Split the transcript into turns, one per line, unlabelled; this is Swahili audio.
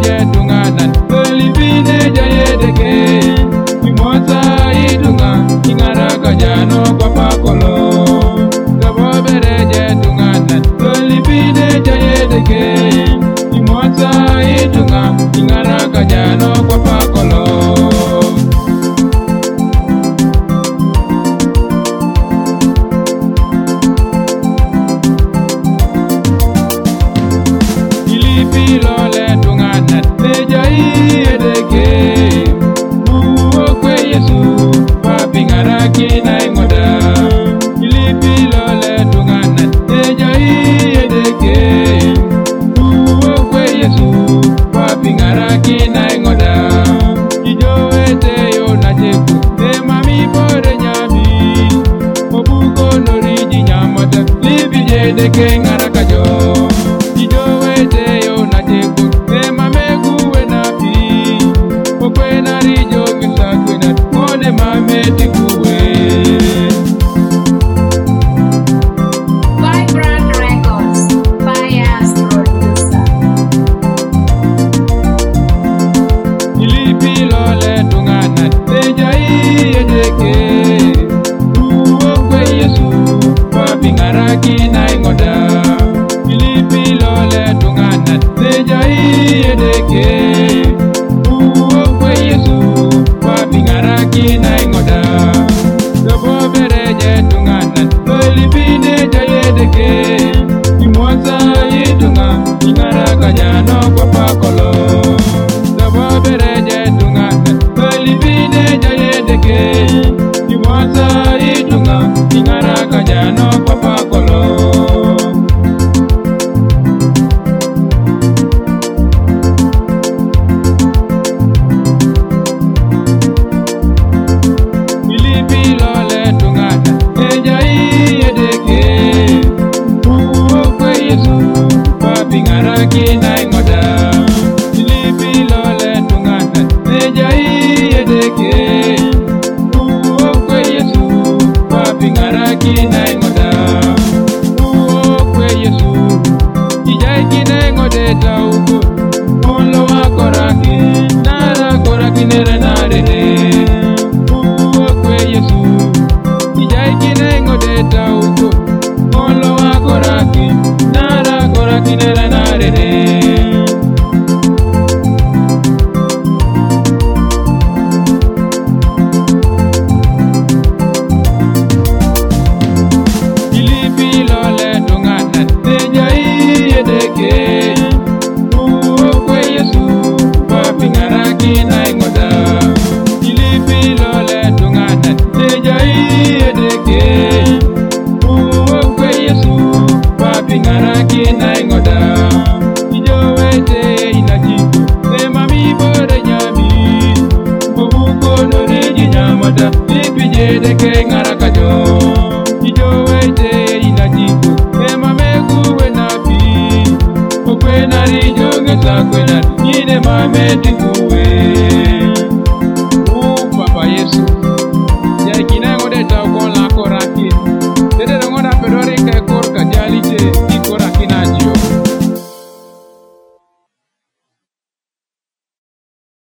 tunganan Olipine jayedeke Imota idunga Ingara kajano kwa pakolo Kabobere tunganan Olipine jayedeke Imota idunga Ingara kajano kwa pakolo Ilipilole tunganan Nejai edeke Uokwe Yesu Papingaraki na ingoda Ilipilole tunganan Nejai edeke Uokwe Yesu Papingaraki na ingoda Ijoete yo na jeku Emami bore nyami Obuko noriji nyamata Libi jedeke ngarakajo Ijoete yo na jeku Emamegu wenapi Okwena rijo misakwena Mone mame tikuwe
Vibrant Records, Bias Producer.
Ilipilole tunganan Nejai edeke Uokwe Yesu Papingaraki na ingoda Ilipilole tunganan Nejai edeke Uokwe Yesu Papingaraki na ingoda Kabobere tunganan Olipine jayedeke Imwasa idunga Ingara kajano kwa pakolo Kabobere tunganan Olipine jayedeke Imwasa idunga Ingara kajano kwa pakolo Ilipilole tunganan Nejai edeke Uokwe Yesu Papingaraki na ingoda Ilipilole tunganan Nejai edeke Uokwe Yesu Papingaraki na ingoda Uokwe Yesu Ijai kine ngode tauko Olo wakoraki Nara koraki nere narere Uokwe Yesu Ijai kine ngode tauko Olo wakoraki Nara koraki nere narere Ilipilole tunganan Nejai edeke Uokwe Yesu Papingaraki na ingoda Ilipilole tunganan Nejai edeke Uokwe Yesu Papingaraki na ingoda Ijoete inajiku Emami bore nyami Obuko noriji nyamata Lipijedeke ngarakajo Ijoete inajiku Emamegu wenapi Okwena rijo ngesakwena Nine mame tiku